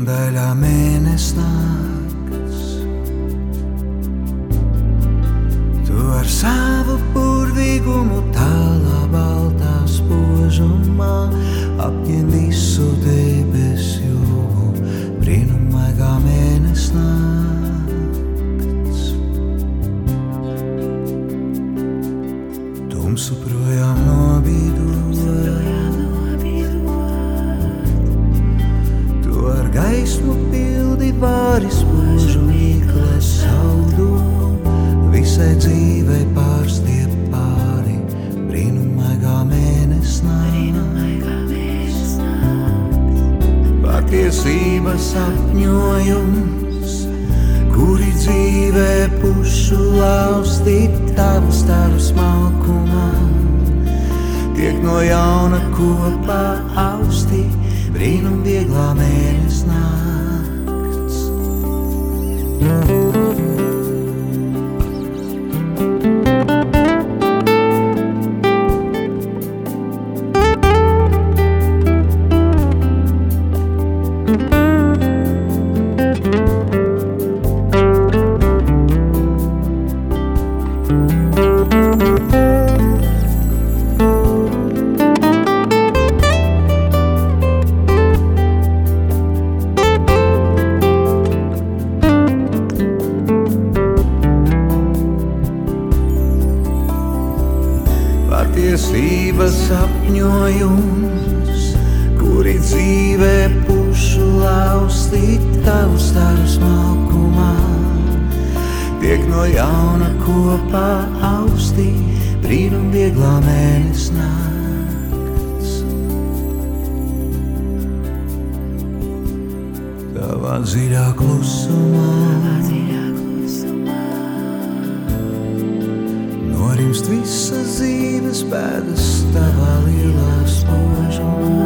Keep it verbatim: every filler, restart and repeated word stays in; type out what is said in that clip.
daļā mēnesis nakts. Tu ar savu burvīgumu tālā baltā spožumā apņem visu debesu jūgu, brīnumaigā mēnesis nakts. Tumsu projām nobīdot, tu ar gaismu pildi vari spožu mīkles saudu, visai dzīvei pārstiep pāri, brīnumaigā mēnesis nakts. Patiesības sapņojums, kuri dzīvē pušu lausti tavu staru smalkumā, tiek no jauna kopā austi, brīnum vieglā mēnesis nakts. Patiesības sapņojums, kuri dzīvē pušu lausti tavu staru smalkumā, tiek no jauna kopā austi, brīnum vieglā mēnesis nakts. Tavā dziļā klusumā norimst visas dzīves pēdas tavā lielā spožumā.